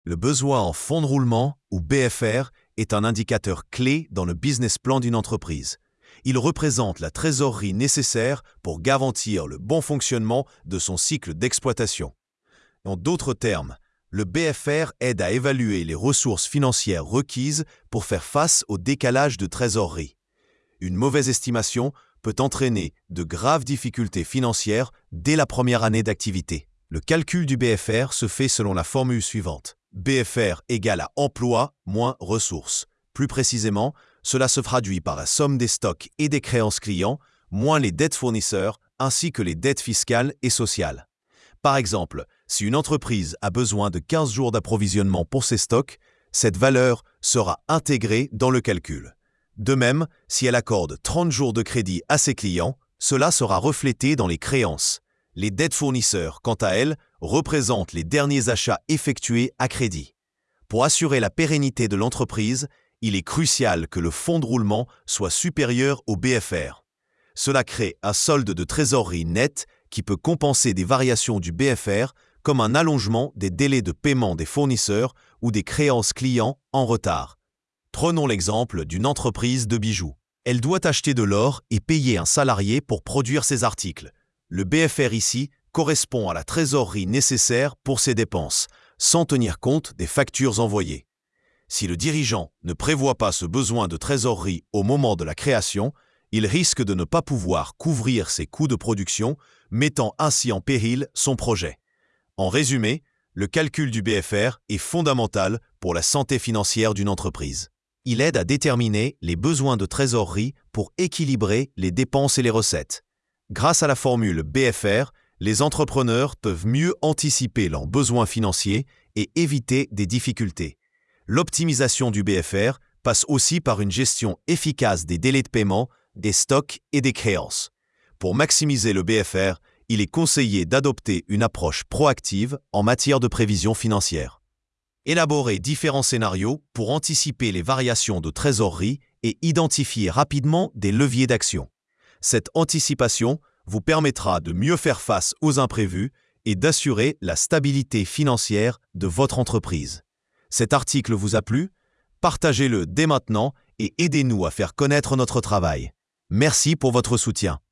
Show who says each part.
Speaker 1: Le besoin en fonds de roulement, ou BFR, est un indicateur clé dans le business plan d'une entreprise. Il représente la trésorerie nécessaire pour garantir le bon fonctionnement de son cycle d'exploitation. En d'autres termes, le BFR aide à évaluer les ressources financières requises pour faire face au décalage de trésorerie. Une mauvaise estimation peut entraîner de graves difficultés financières dès la première année d'activité. Le calcul du BFR se fait selon la formule suivante. BFR égale à emploi moins ressources. Plus précisément, cela se traduit par la somme des stocks et des créances clients, moins les dettes fournisseurs, ainsi que les dettes fiscales et sociales. Par exemple, si une entreprise a besoin de 15 jours d'approvisionnement pour ses stocks, cette valeur sera intégrée dans le calcul. De même, si elle accorde 30 jours de crédit à ses clients, cela sera reflété dans les créances. Les dettes fournisseurs, quant à elles, représentent les derniers achats effectués à crédit. Pour assurer la pérennité de l'entreprise, il est crucial que le fonds de roulement soit supérieur au BFR. Cela crée un solde de trésorerie net qui peut compenser des variations du BFR comme un allongement des délais de paiement des fournisseurs ou des créances clients en retard. Prenons l'exemple d'une entreprise de bijoux. Elle doit acheter de l'or et payer un salarié pour produire ses articles. Le BFR ici correspond à la trésorerie nécessaire pour ses dépenses, sans tenir compte des factures envoyées. Si le dirigeant ne prévoit pas ce besoin de trésorerie au moment de la création, il risque de ne pas pouvoir couvrir ses coûts de production, mettant ainsi en péril son projet. En résumé, le calcul du BFR est fondamental pour la santé financière d'une entreprise. Il aide à déterminer les besoins de trésorerie pour équilibrer les dépenses et les recettes. Grâce à la formule BFR, les entrepreneurs peuvent mieux anticiper leurs besoins financiers et éviter des difficultés. L'optimisation du BFR passe aussi par une gestion efficace des délais de paiement, des stocks et des créances. Pour maximiser le BFR, il est conseillé d'adopter une approche proactive en matière de prévision financière. Élaborer différents scénarios pour anticiper les variations de trésorerie et identifier rapidement des leviers d'action. Cette anticipation vous permettra de mieux faire face aux imprévus et d'assurer la stabilité financière de votre entreprise. Cet article vous a plu? Partagez-le dès maintenant et aidez-nous à faire connaître notre travail. Merci pour votre soutien.